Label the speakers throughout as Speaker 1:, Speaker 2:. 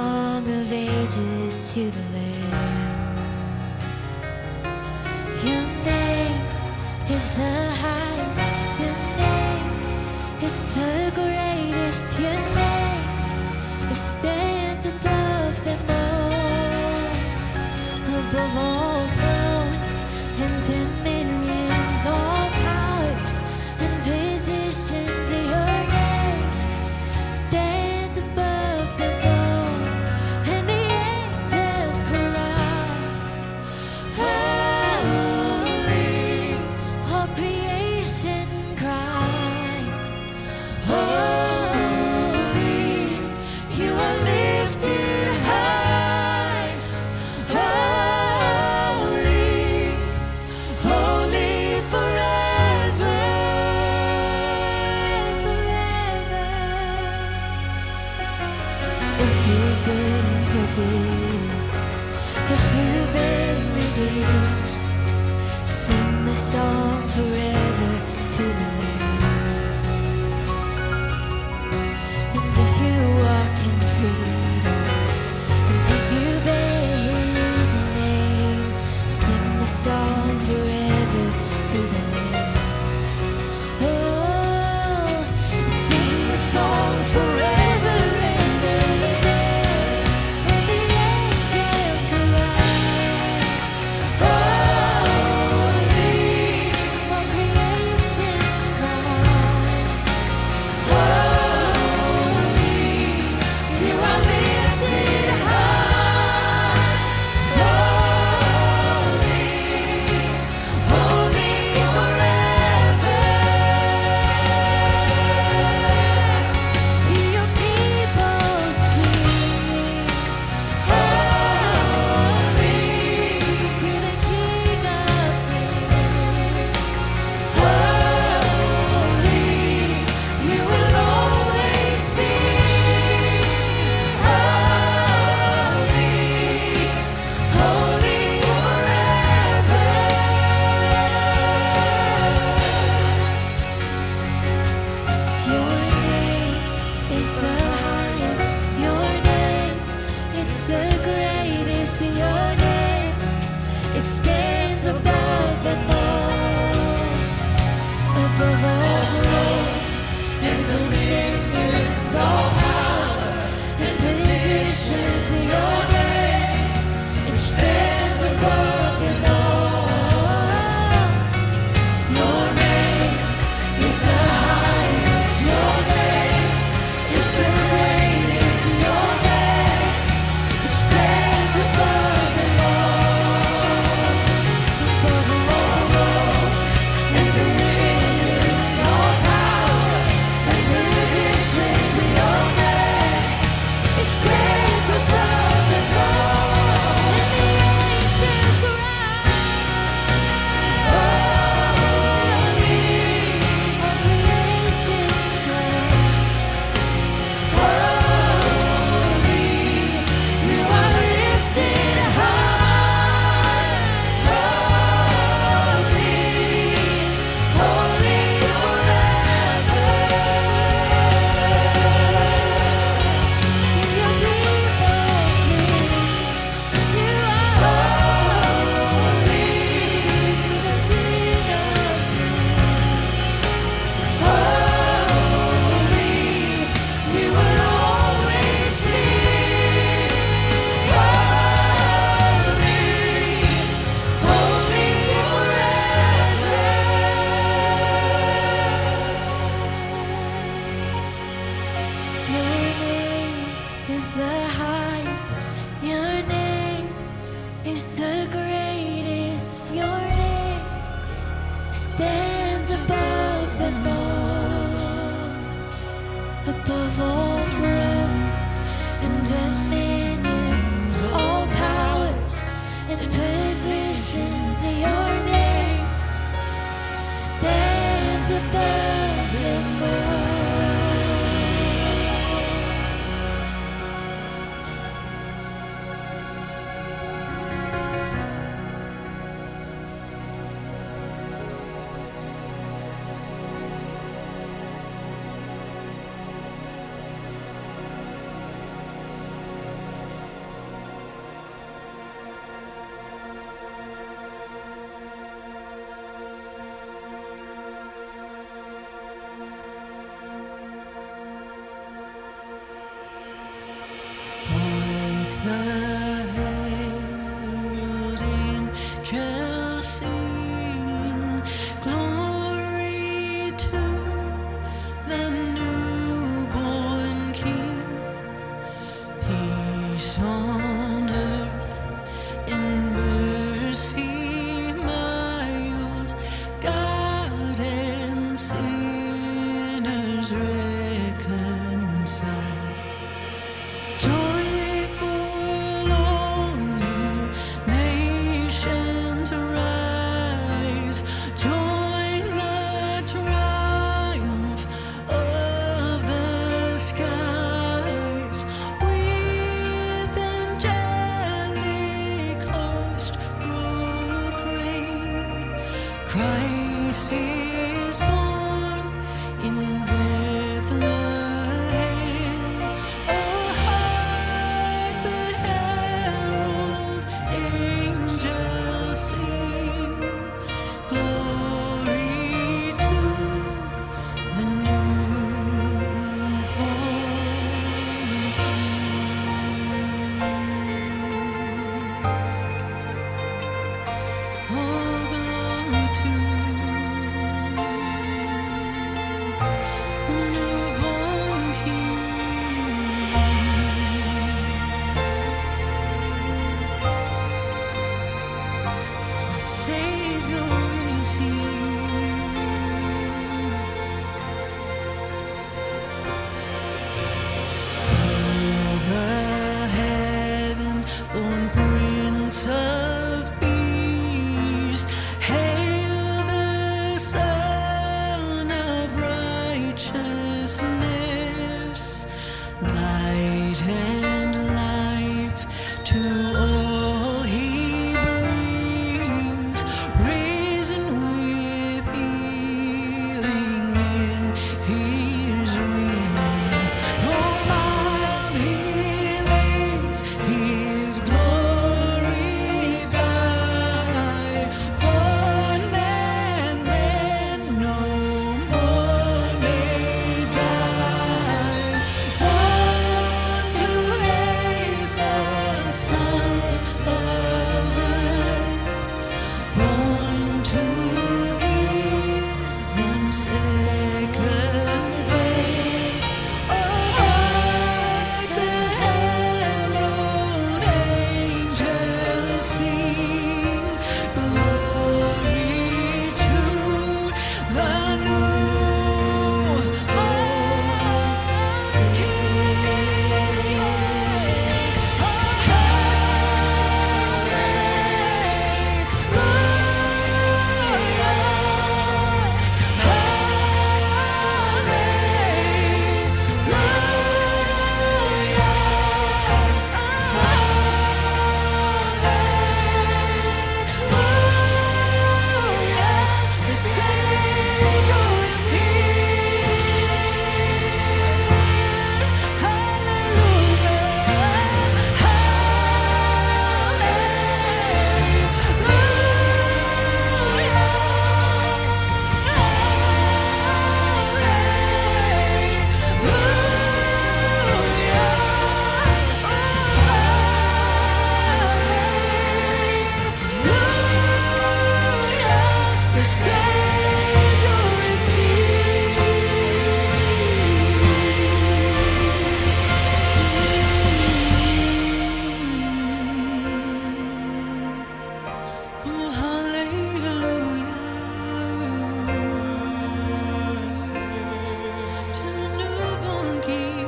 Speaker 1: Song of Ages to the Lamb. Your name is the highest. Your name is the greatest. Your name it stands above them all, above all thrones and dominions, all powers and positions. Your name stands above them all, and the angels cry, holy. All creation cries, holy. You are lifted high, holy, holy forever, forever. If you've been forgiven, if you've been redeemed, sing the song forever to the Lamb. And if you walk in freedom, and if you bear His name, sing the song forever to the Lamb. Oh, sing the song forever and amen. And the angels cry, holy. All creation cries, holy. Christ is born in Bethlehem. Oh, hark the herald angels sing, glory to the newborn King. Oh, glory to the newborn King. The Savior is here. Over heaven, born Prince of Peace, hail the Son of Righteousness, light and life to all he brings, risen with healing in his wings. Oh, mild he lays his glory by, born that men no more may die. Born to raise the sons of earth, born to give them second birth. Oh, hark the herald angels sing, glory to the newborn King. Oh, the Savior is here. The Savior is here. Oh, hallelujah to the newborn King.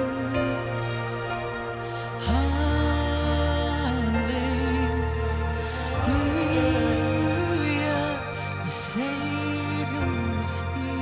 Speaker 1: Hallelujah, the Savior is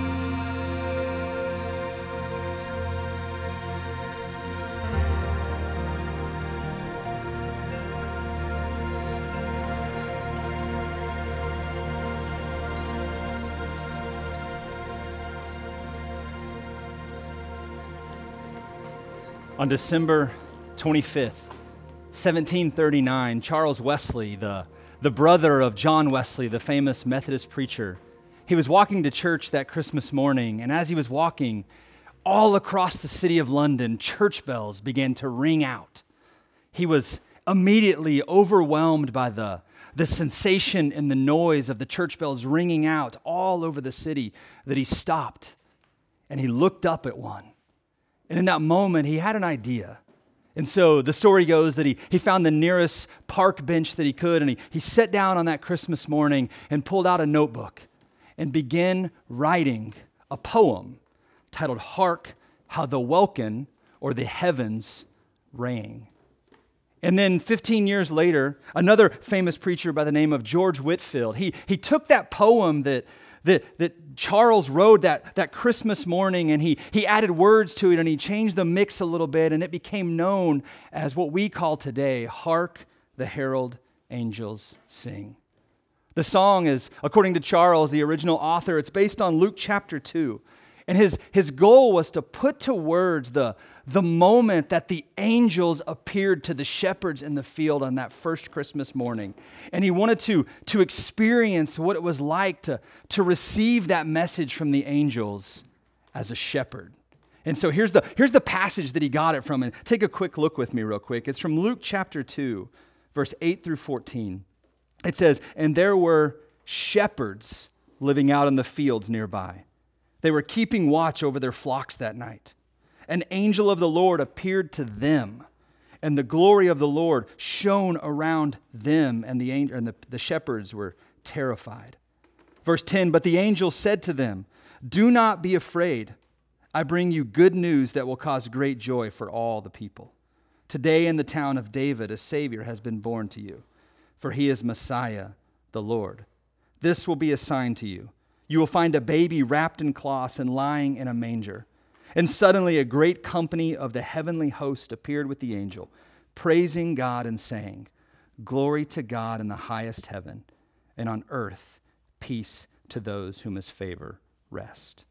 Speaker 2: On December 25th, 1739, Charles Wesley, the brother of John Wesley, the famous Methodist preacher, he was walking to church that Christmas morning, and as he was walking, all across the city of London, church bells began to ring out. he was immediately overwhelmed by the sensation and the noise of the church bells ringing out all over the city that he stopped and he looked up at one. And in that moment, he had an idea. And so the story goes that he found the nearest park bench that he could, and he sat down on that Christmas morning and pulled out a notebook and began writing a poem titled Hark How the Welkin or the Heavens Rang. And then 15 years later, another famous preacher by the name of George Whitefield, he took that poem that Charles wrote that Christmas morning, and he added words to it, and he changed the mix a little bit, and it became known as what we call today, Hark the Herald Angels Sing. The song is, according to Charles, the original author, it's based on Luke chapter 2. And his goal was to put to words the moment that the angels appeared to the shepherds in the field on that first Christmas morning. And he wanted to experience what it was like to receive that message from the angels as a shepherd. And so here's the passage that he got it from. And take a quick look with me real quick. It's from Luke chapter 2, verse 8 through 14. It says, "And there were shepherds living out in the fields nearby. They were keeping watch over their flocks that night. An angel of the Lord appeared to them, and the glory of the Lord shone around them, and the shepherds were terrified." Verse 10, "But the angel said to them, 'Do not be afraid. I bring you good news that will cause great joy for all the people. Today in the town of David a Savior has been born to you, for he is Messiah, the Lord. This will be a sign to you. You will find a baby wrapped in cloths and lying in a manger.' And suddenly a great company of the heavenly host appeared with the angel, praising God and saying, 'Glory to God in the highest heaven, and on earth peace to those whom his favor rests.'"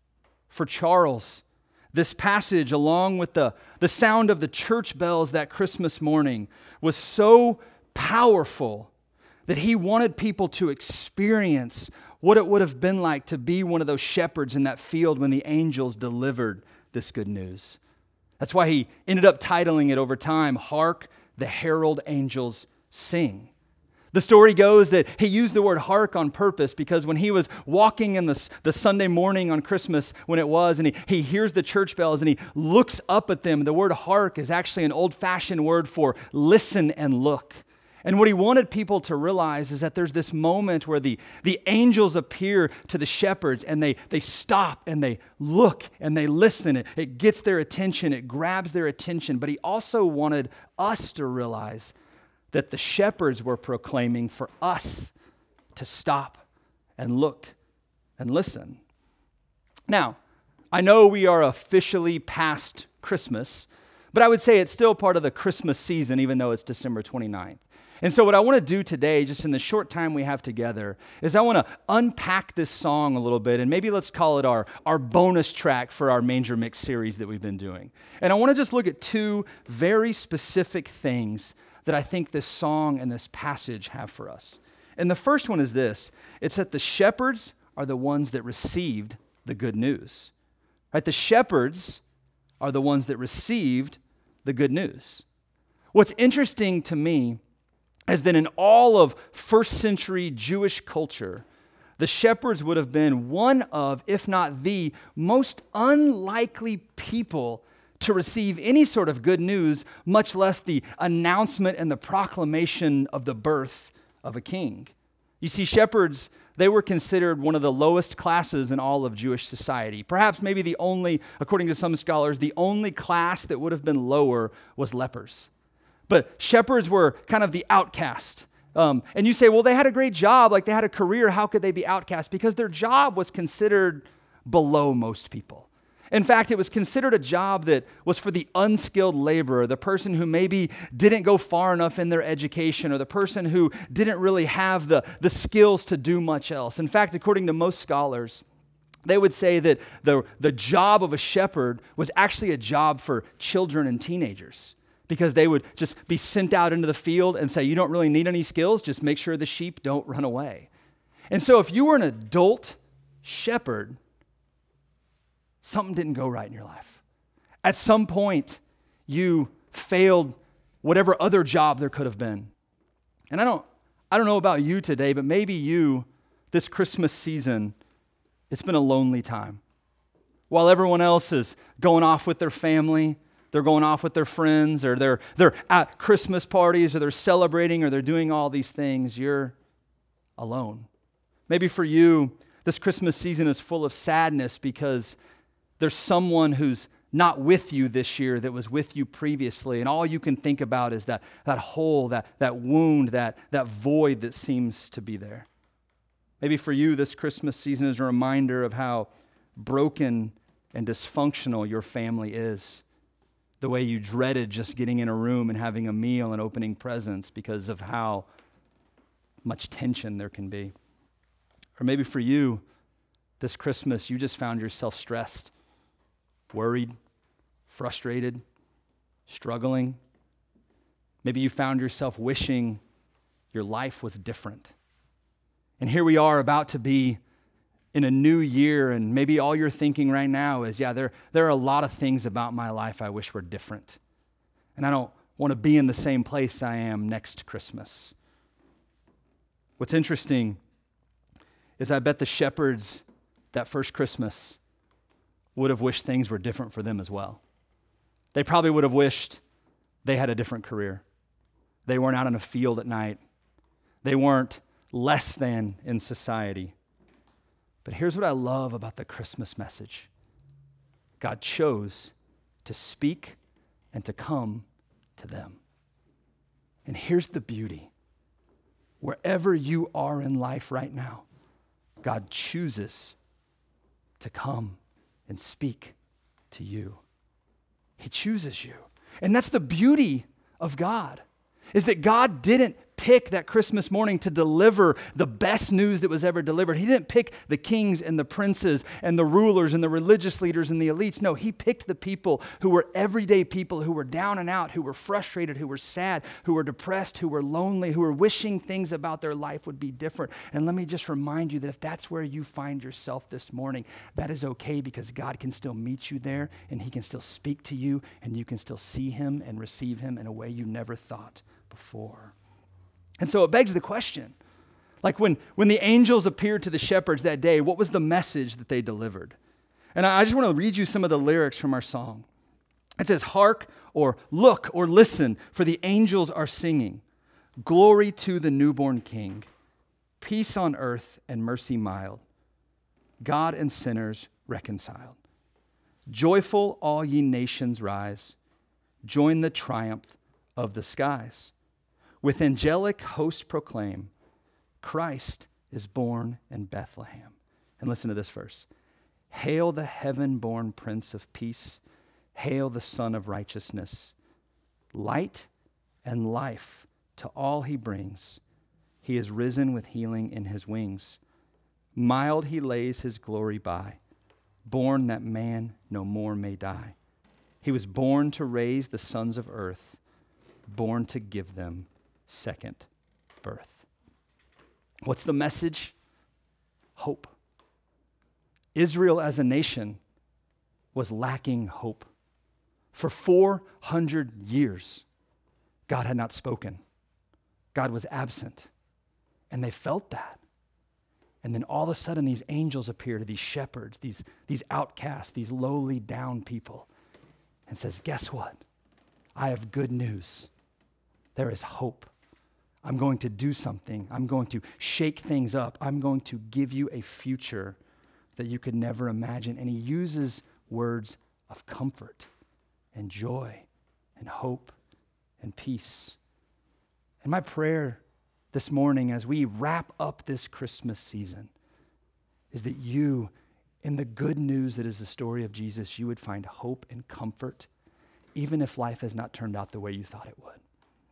Speaker 2: For Charles, this passage, along with the sound of the church bells that Christmas morning, was so powerful that he wanted people to experience what it would have been like to be one of those shepherds in that field when the angels delivered this good news. That's why he ended up titling it over time, Hark the Herald Angels Sing. The story goes that he used the word hark on purpose because when he was walking in the Sunday morning on Christmas when it was, and he hears the church bells and he looks up at them, the word hark is actually an old-fashioned word for listen and look. And what he wanted people to realize is that there's this moment where the angels appear to the shepherds and they stop and they look and they listen. It gets their attention. It grabs their attention. But he also wanted us to realize that the shepherds were proclaiming for us to stop and look and listen. Now, I know we are officially past Christmas, but I would say it's still part of the Christmas season, even though it's December 29th. And so what I want to do today, just in the short time we have together, is I want to unpack this song a little bit, and maybe let's call it our bonus track for our Manger Mix series that we've been doing. And I want to just look at two very specific things that I think this song and this passage have for us. And the first one is this. It's that the shepherds are the ones that received the good news. Right? The shepherds are the ones that received the good news. What's interesting to me is that in all of first century Jewish culture, the shepherds would have been one of, if not the most unlikely people to receive any sort of good news, much less the announcement and the proclamation of the birth of a king. You see, shepherds, they were considered one of the lowest classes in all of Jewish society. Perhaps maybe the only, according to some scholars, the only class that would have been lower was lepers. But shepherds were kind of the outcast. And you say, well, they had a great job, like they had a career. How could they be outcast? Because their job was considered below most people. In fact, it was considered a job that was for the unskilled laborer, the person who maybe didn't go far enough in their education, or the person who didn't really have the skills to do much else. In fact, according to most scholars, they would say that the job of a shepherd was actually a job for children and teenagers, because they would just be sent out into the field and say, you don't really need any skills, just make sure the sheep don't run away. And so if you were an adult shepherd, something didn't go right in your life. At some point, you failed whatever other job there could have been. And I don't know about you today, but maybe you, this Christmas season, it's been a lonely time. While everyone else is going off with their family, they're going off with their friends, or they're at Christmas parties, or they're celebrating, or they're doing all these things, you're alone. Maybe for you, this Christmas season is full of sadness because there's someone who's not with you this year that was with you previously, and all you can think about is that hole, that wound, that void that seems to be there. Maybe for you, this Christmas season is a reminder of how broken and dysfunctional your family is. The way you dreaded just getting in a room and having a meal and opening presents because of how much tension there can be. Or maybe for you, this Christmas, you just found yourself stressed, worried, frustrated, struggling. Maybe you found yourself wishing your life was different. And here we are about to be in a new year, and maybe all you're thinking right now is, there are a lot of things about my life I wish were different. And I don't want to be in the same place I am next Christmas. What's interesting is I bet the shepherds that first Christmas would have wished things were different for them as well. They probably would have wished they had a different career. They weren't out in a field at night. They weren't less than in society. But here's what I love about the Christmas message. God chose to speak and to come to them. And here's the beauty. Wherever you are in life right now, God chooses to come and speak to you. He chooses you. And that's the beauty of God, is that God didn't pick that Christmas morning to deliver the best news that was ever delivered. He didn't pick the kings and the princes and the rulers and the religious leaders and the elites. No, he picked the people who were everyday people, who were down and out, who were frustrated, who were sad, who were depressed, who were lonely, who were wishing things about their life would be different. And let me just remind you that if that's where you find yourself this morning, that is okay, because God can still meet you there, and he can still speak to you, and you can still see him and receive him in a way you never thought before. And so it begs the question, like when the angels appeared to the shepherds that day, what was the message that they delivered? And I just want to read you some of the lyrics from our song. It says, "Hark," or "Look," or "Listen, for the angels are singing. Glory to the newborn King. Peace on earth and mercy mild. God and sinners reconciled. Joyful all ye nations rise. Join the triumph of the skies. With angelic hosts proclaim, Christ is born in Bethlehem. And listen to this verse. Hail the heaven-born Prince of Peace. Hail the Son of Righteousness. Light and life to all he brings. He is risen with healing in his wings. Mild he lays his glory by, born that man no more may die. He was born to raise the sons of earth, born to give them second birth. What's the message? Hope. Israel as a nation was lacking hope. For 400 years, God had not spoken. God was absent. And they felt that. And then all of a sudden, these angels appear to these shepherds, these outcasts, these lowly down people, and says, guess what? I have good news. There is hope. I'm going to do something. I'm going to shake things up. I'm going to give you a future that you could never imagine. And he uses words of comfort and joy and hope and peace. And my prayer this morning as we wrap up this Christmas season is that you, in the good news that is the story of Jesus, you would find hope and comfort, even if life has not turned out the way you thought it would.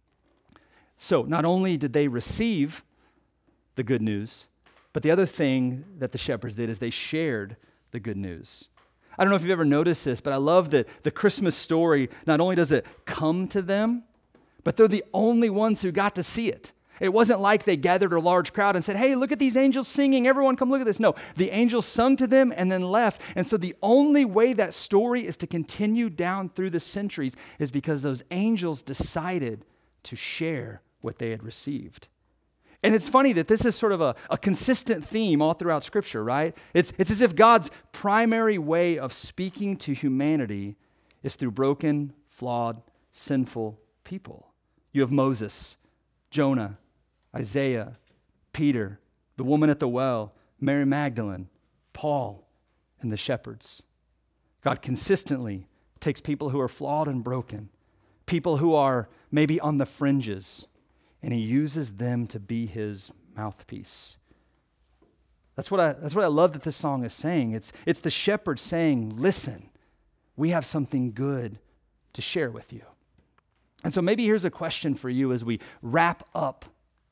Speaker 2: So not only did they receive the good news, but the other thing that the shepherds did is they shared the good news. I don't know if you've ever noticed this, but I love that the Christmas story, not only does it come to them, but they're the only ones who got to see it. It wasn't like they gathered a large crowd and said, hey, look at these angels singing. Everyone come look at this. No, the angels sung to them and then left. And so the only way that story is to continue down through the centuries is because those angels decided to share what they had received. And it's funny that this is sort of a consistent theme all throughout Scripture, right? It's as if God's primary way of speaking to humanity is through broken, flawed, sinful people. You have Moses, Jonah, Isaiah, Peter, the woman at the well, Mary Magdalene, Paul, and the shepherds. God consistently takes people who are flawed and broken, people who are maybe on the fringes, and he uses them to be his mouthpiece. That's what I love that this song is saying. It's the shepherd saying, listen, we have something good to share with you. And so maybe here's a question for you as we wrap up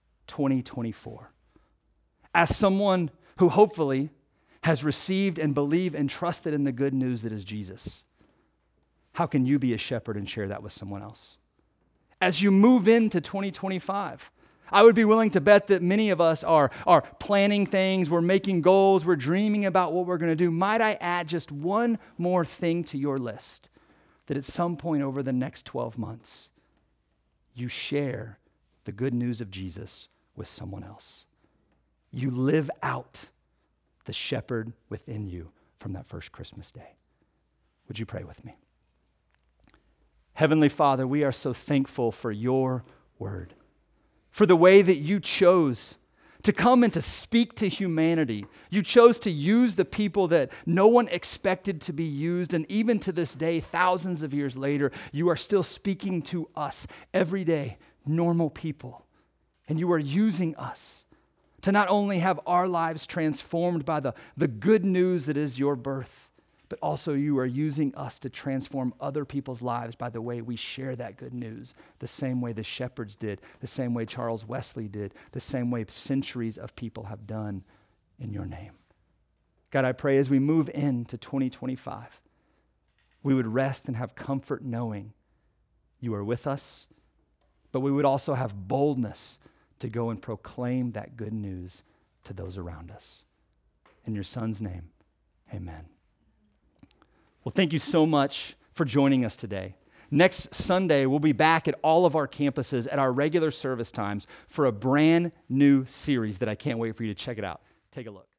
Speaker 2: 2024. As someone who hopefully has received and believed and trusted in the good news that is Jesus, how can you be a shepherd and share that with someone else? As you move into 2025, I would be willing to bet that many of us are planning things, we're making goals, we're dreaming about what we're going to do. Might I add just one more thing to your list, that at some point over the next 12 months, you share the good news of Jesus with someone else. You live out the shepherd within you from that first Christmas day. Would you pray with me? Heavenly Father, we are so thankful for your word, for the way that you chose to come and to speak to humanity. You chose to use the people that no one expected to be used, and even to this day, thousands of years later, you are still speaking to us, everyday, normal people. And you are using us to not only have our lives transformed by the good news that is your birth, but also you are using us to transform other people's lives by the way we share that good news, the same way the shepherds did, the same way Charles Wesley did, the same way centuries of people have done in your name. God, I pray as we move into 2025, we would rest and have comfort knowing you are with us, but we would also have boldness to go and proclaim that good news to those around us. In your Son's name, amen. Well, thank you so much for joining us today. Next Sunday, we'll be back at all of our campuses at our regular service times for a brand new series that I can't wait for you to check it out. Take a look.